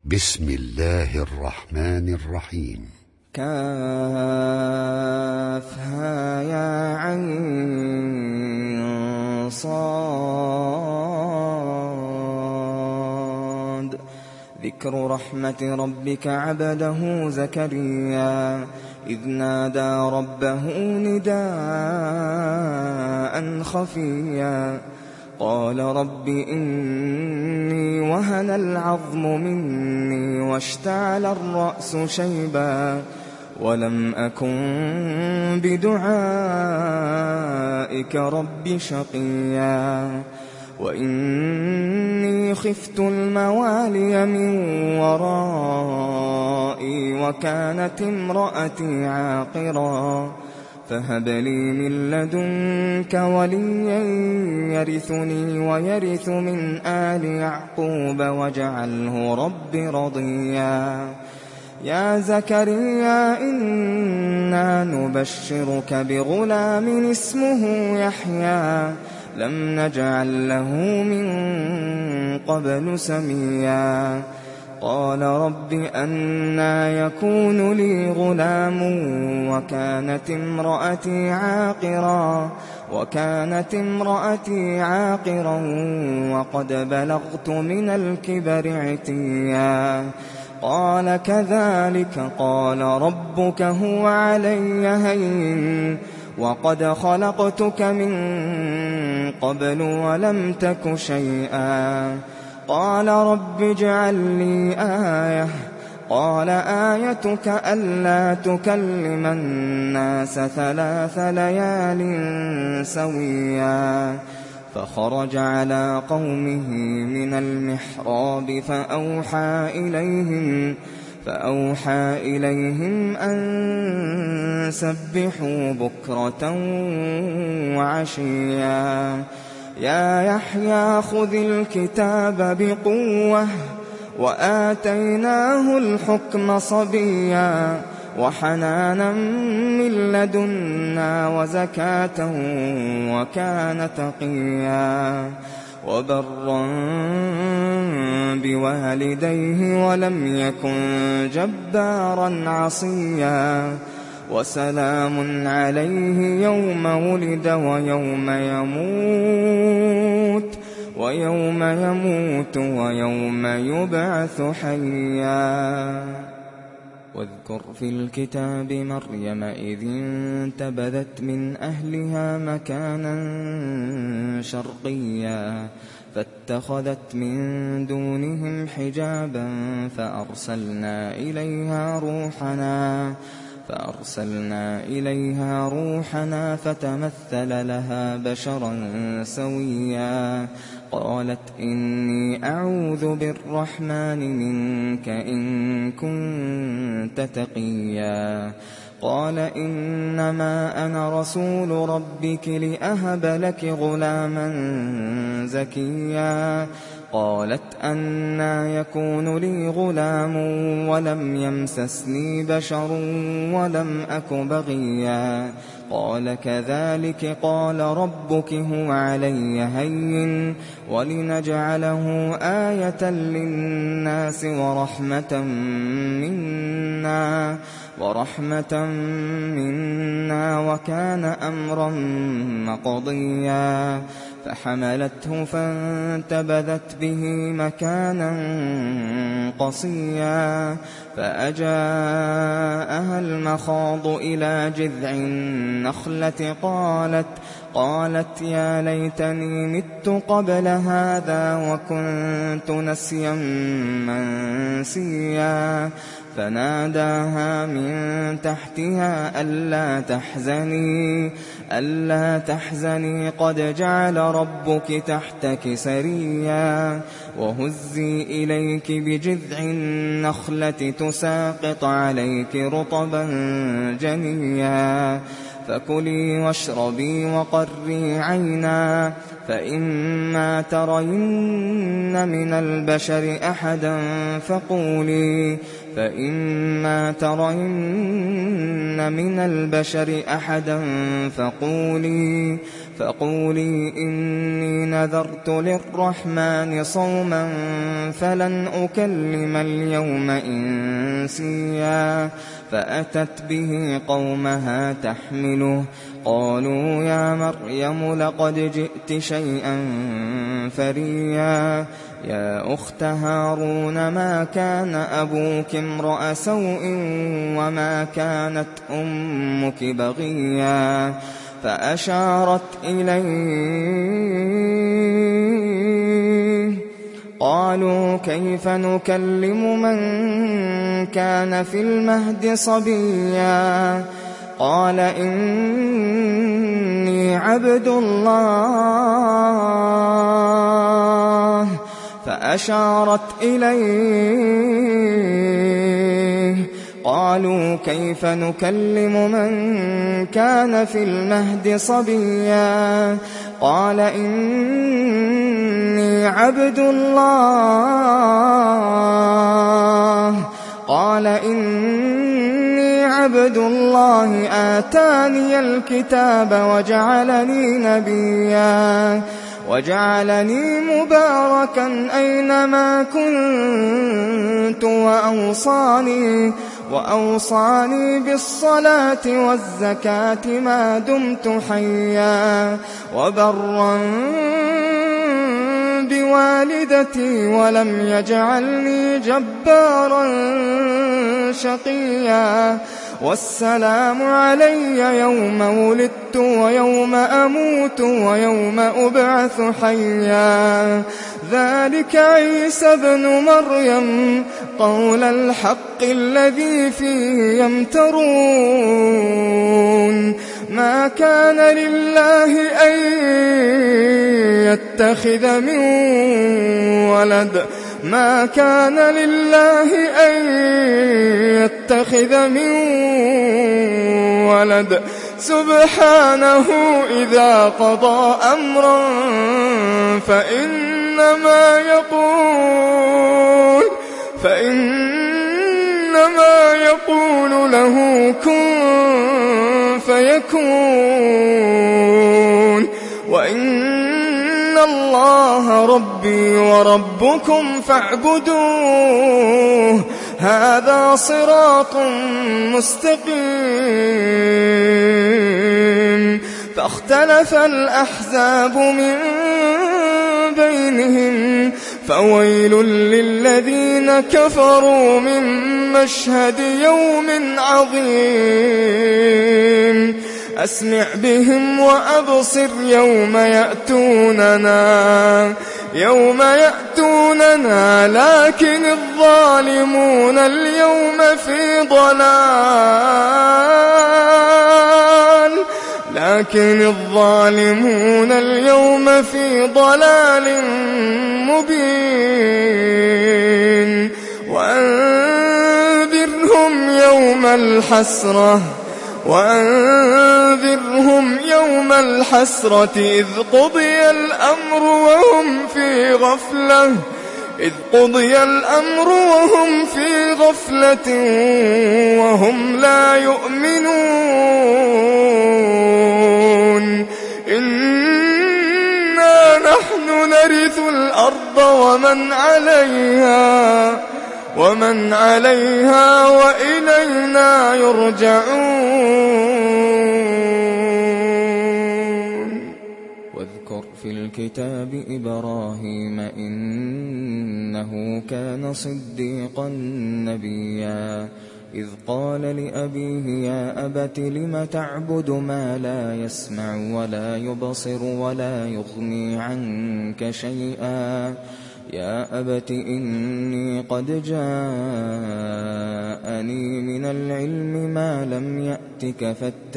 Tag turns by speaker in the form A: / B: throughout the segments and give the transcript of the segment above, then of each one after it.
A: بسم الله الرحمن الرحيم.
B: كافها يا عين صاد. ذكر رحمة ربك عبده زكريا إذ نادى ربه نداء خفيا قال رب إني وهن العظم مني واشتعل الرأس شيبا ولم أكن بدعائك رب شقيا وإني خفت الموالي من ورائي وكانت امرأتي عاقرا فهب لي من لدنك وليا يرثني ويرث من آل يعقوب واجعله رب رضيا. يا زكريا إنا نبشرك بغلام اسمه يحيى لم نجعل له من قبل سميا قال رب أنى يكون لي غلام وكانت امرأتي عاقرا وقد بلغت من الكبر عتيا قال كذلك قال ربك هو علي هين وقد خلقتك من قبل ولم تك شيئا قال رب اجعل لي آية قال آيتك ألا تكلم الناس 3 ليال سويا فخرج على قومه من المحراب فأوحى إليهم أن سبحوا بكرة وعشيا يا يحيى خذ الكتاب بقوة وآتيناه الحكم صبيا وحنانا من لدنا وزكاة وكان تقيا وبرا بوالديه ولم يكن جبارا عصيا وسلام عليه يوم ولد ويوم يموت ويوم يبعث حيا. واذكر في الكتاب مريم إذ انتبذت من أهلها مكانا شرقيا فاتخذت من دونهم حجابا فأرسلنا إليها روحنا فتمثل لها بشرا سويا قالت إني أعوذ بالرحمن منك إن كنت تقيا قال إنما أنا رسول ربك لأهب لك غلاما زكيا قالت أنى يكون لي غلام ولم يمسسني بشر ولم أك بغيا قال كذلك قال ربك هو علي هين ولنجعله آية للناس ورحمة منا وكان أمرا مقضيا فحملته فانتبذت به مكانا قصيا فأجاءها المخاض إلى جذع النخلة قالت يا ليتني مت قبل هذا وكنت نسيا منسيا فناداها من تحتها ألا تحزني قد جعل ربك تحتك سريا وهزي إليك بجذع النخلة تساقط عليك رطبا جنيا فكلي واشربي وقري عينا فإما ترين من البشر أحدا فقولي فقولي إني نذرت للرحمن صوما فلن أكلم اليوم إنسيا فأتت به قومها تحمله قالوا يا مريم لقد جئت شيئا فريا يا أخت هارون ما كان أبوك امرأ سوء وما كانت أمك بغيا فأشارت إليه قالوا كيف نكلم من كان في المهد صبيا قال إني عبد الله فأشارت إليه قالوا كيف نكلم من كان في المهد صبيا قال إني عبد الله آتاني الكتاب وجعلني نبيا وجعلني مباركا أينما كنت وأوصاني بالصلاة والزكاة ما دمت حيا وبرا بوالدتي ولم يجعلني جبارا شقيا والسلام علي يوم ولدت ويوم أموت ويوم أبعث حيا ذلك عيسى ابن مريم قول الحق الذي فيه يمترون ما كان لله أن يتخذ من ولد سبحانه إذا قضى أمرا فإنما يقول له كن فيكون وإن الله ربي وربكم فاعبدوه هذا صراط مستقيم فاختلف الأحزاب من بينهم فويل للذين كفروا من مشهد يوم عظيم أسمع بهم وأبصر يوم يأتوننا لكن الظالمون اليوم في ضلال مبين وأنذرهم يوم الحسرة إذ قضي الأمر وهم في غفلة وهم لا يؤمنون إنا نحن نرث الأرض ومن عليها وإلينا يرجعون واذكر في الكتاب إبراهيم إنه كان صديقا نبيا إذ قال لأبيه يا أبت لم تعبد ما لا يسمع ولا يبصر ولا يغني عنك شيئا يا أبت إني قد جاءني من العلم ما لم يأتك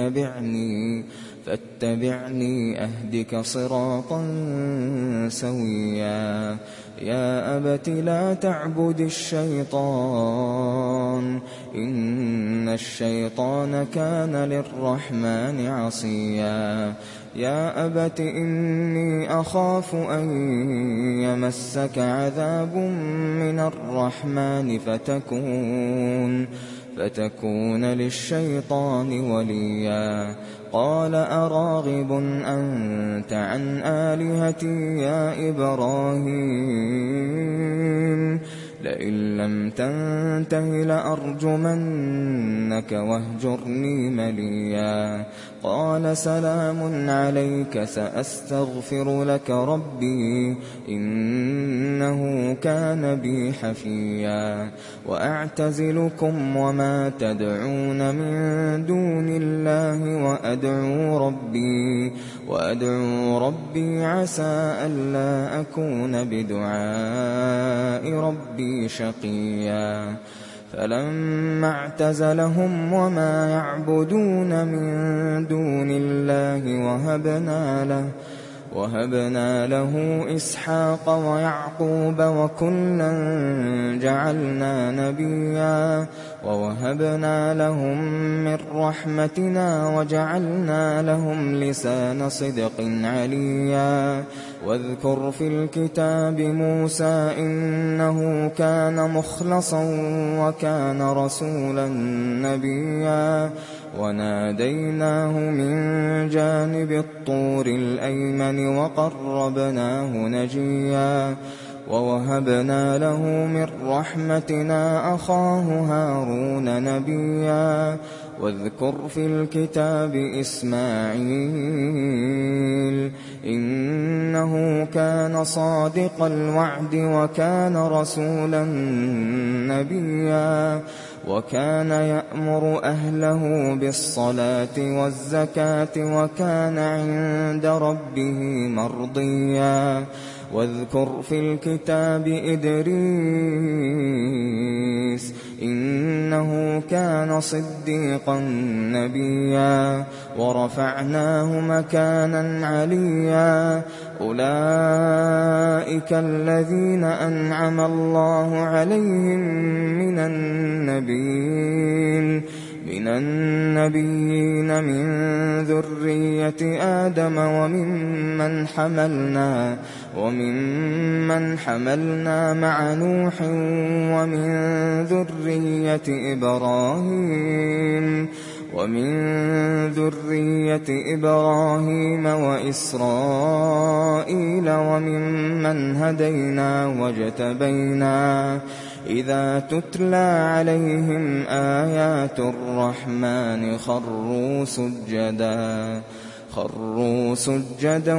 B: فاتبعني أهدك صراطا سويا يا أبت لا تعبد الشيطان إن الشيطان كان للرحمن عصيا يا أبت إني أخاف أن يمسك عذاب من الرحمن فتكون للشيطان وليا قال أراغب أنت عن آلهتي يا إبراهيم لئن لم تنته لأرجمنك واهجرني مليا قال سلام عليك سأستغفر لك ربي إنه كان بي حفيا وأعتزلكم وما تدعون من دون الله وأدعو ربي عسى ألا أكون بدعاء ربي شقيا فلما اعتزلهم وما يعبدون من دون الله وهبنا له إسحاق ويعقوب وكلا جعلنا نبيا ووهبنا لهم من رحمتنا وجعلنا لهم لسان صدق عليا واذكر في الكتاب موسى إنه كان مخلصا وكان رسولا نبيا وناديناه من جانب الطور الأيمن وقربناه نجيا ووهبنا له من رحمتنا أخاه هارون نبيا واذكر في الكتاب إسماعيل إنه كان صادق الوعد وكان رسولا نبيا وكان يأمر أهله بالصلاة والزكاة وكان عند ربه مرضيا واذكر في الكتاب إدريس إنه كان صديقا نبيا ورفعناه مكانا عليا أولئك الذين أنعم الله عليهم من النبيين من ذرية آدم وممن حملنا مع نوح ومن ذرية إبراهيم وإسرائيل وممن هدينا واجتبينا إذا تتلى عليهم آيات الرحمن خروا سجدا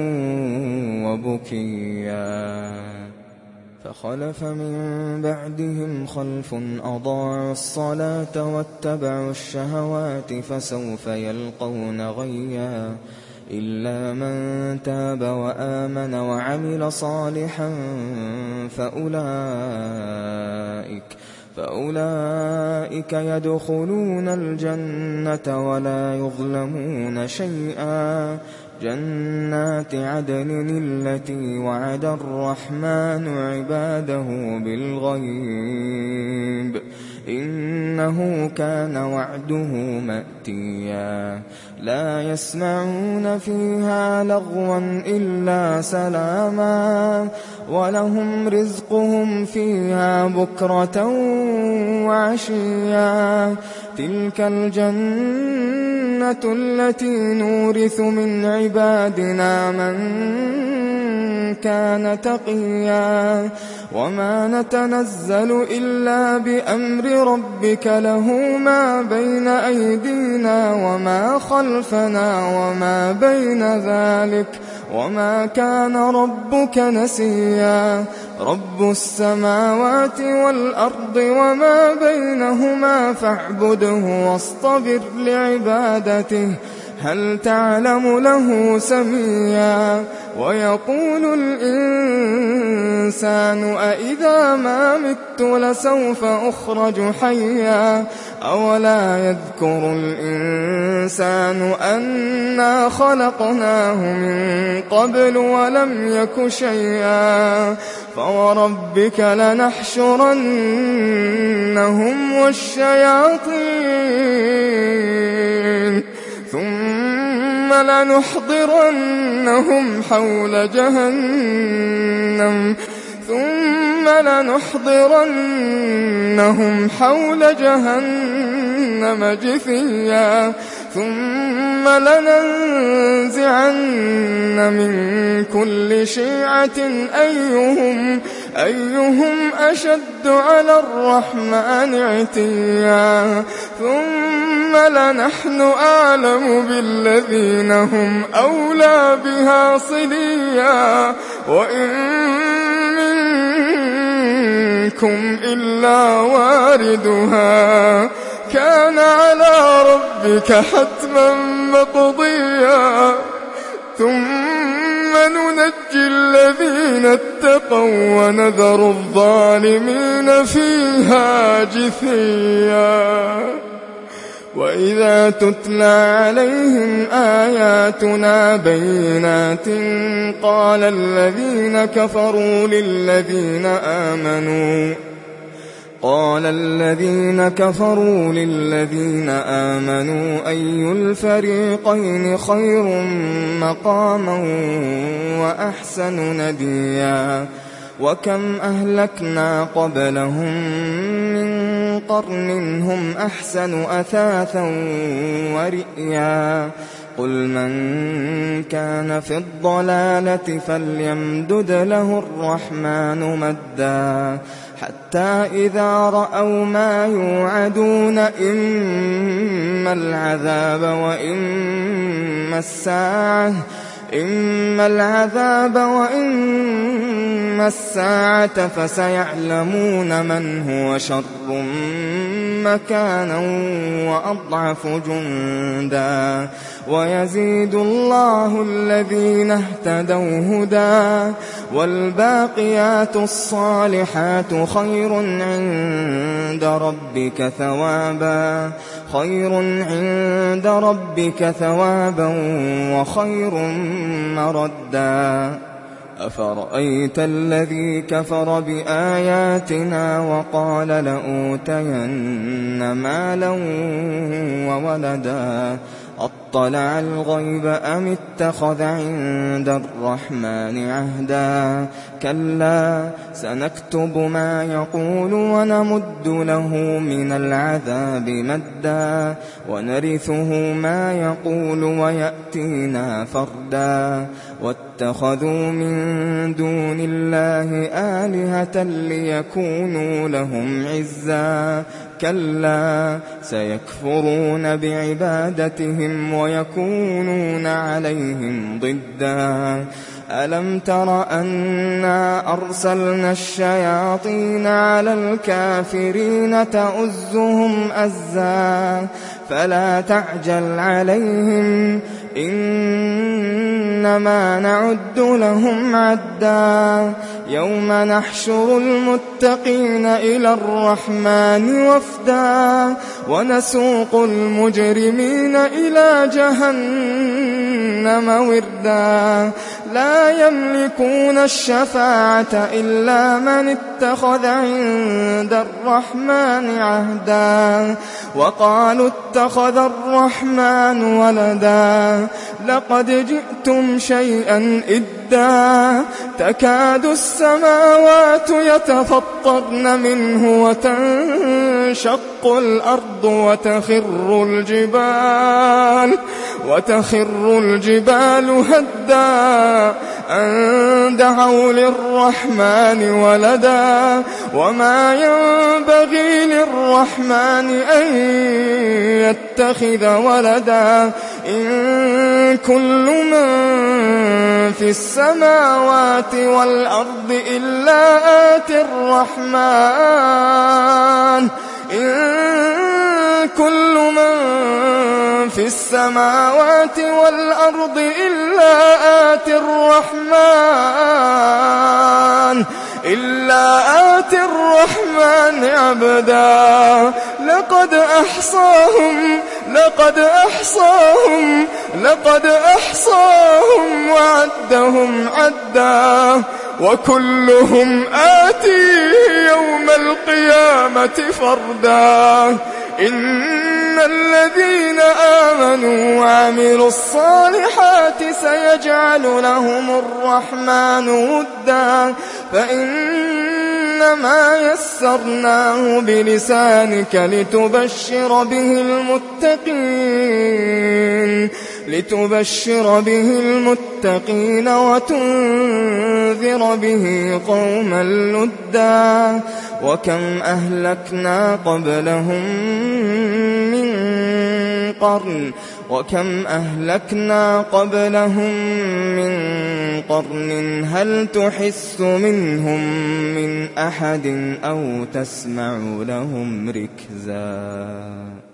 B: وبكيا فخلف من بعدهم خلف أضاعوا الصلاة واتبعوا الشهوات فسوف يلقون غيا إلا من تاب وآمن وعمل صالحا فأولئك يدخلون الجنة ولا يظلمون شيئا جنات عدن التي وعد الرحمن عباده بالغيب إنه كان وعده مأتيا لا يسمعون فيها لغوا إلا سلاما ولهم رزقهم فيها بكرة وعشيا تلك الجنة التي نورث من عبادنا من كان تقيا وما نتنزل إلا بأمر ربك له ما بين أيدينا وما خلفنا وما بين ذلك وما كان ربك نسيا رب السماوات والأرض وما بينهما فاعبده واصطبر لعبادته هل تعلم له سميا ويقول الإنسان أإذا ما مت لسوف أخرج حيا أولا يذكر الإنسان أنا خلقناه من قبل ولم يك شيئا فوربك لنحشرنهم والشياطين ثم لنحضرنهم حول جهنم
C: جهنم جثيا ثم لننزعن من كل شيعة أيهم أشد على الرحمن عتيا ثم لنحن أعلم بالذين هم أولى بها صليا وإن منكم إلا واردها كان على ربك حتما مقضيا ثم ننجي الذين اتقوا ونذر الظالمين فيها جثيا وإذا تتلى عليهم آياتنا بينات قال الذين كفروا للذين آمنوا أي الفريقين خير مقاما وأحسن نديا وكم أهلكنا قبلهم من قرن هم أحسن أثاثا ورئيا قل من كان في الضلالة فليمدد له الرحمن مدا حتى إذا رأوا ما يوعدون إما العذاب وإما الساعة فسيعلمون من هو شر مكانا وأضعف جندا ويزيد الله الذين اهتدوا هدى والباقيات الصالحات خير عند ربك ثوابا وخير مردا أفرأيت الذي كفر بآياتنا وقال لأوتين مالا وولدا أطلع الغيب أم اتخذ عند الرحمن عهدا كلا سنكتب ما يقول ونمد له من العذاب مدا ونرثه ما يقول ويأتينا فردا واتخذوا من دون الله آلهة ليكونوا لهم عزا كلا سيكفرون بعبادتهم ويكونون عليهم ضدا ألم تر أنا أرسلنا الشياطين على الكافرين تؤزهم أزا فلا تعجل عليهم إنما نعد لهم عدا يوم نحشر المتقين إلى الرحمن وفدا ونسوق المجرمين إلى جهنم وردا لا يملكون الشفاعة إلا من اتخذ عند الرحمن عهدا وقالوا اتخذ الرحمن ولدا لقد جئتم شيئا إدا تكاد السماوات يتفطرن منه وتنشق الأرض وتخر الجبال هدا أن دعوا للرحمن ولدا وما ينبغي للرحمن أن يتخذ ولدا إن كل من في السماوات والأرض إلا آتي الرحمن كل من في السماوات والأرض إلا آتي الرحمن عبدا لقد أحصاهم وعدهم عدا وكلهم آتيه يوم القيامة فردا إن الذين آمنوا وعملوا الصالحات سيجعل لهم الرحمن ودا فإنهم فإنما يسرناه بلسانك لتبشر به المتقين وتنذر به قوما لدا. وكم أهلكنا قبلهم من قرن هل تحس منهم من أحد أو تسمع لهم ركزا.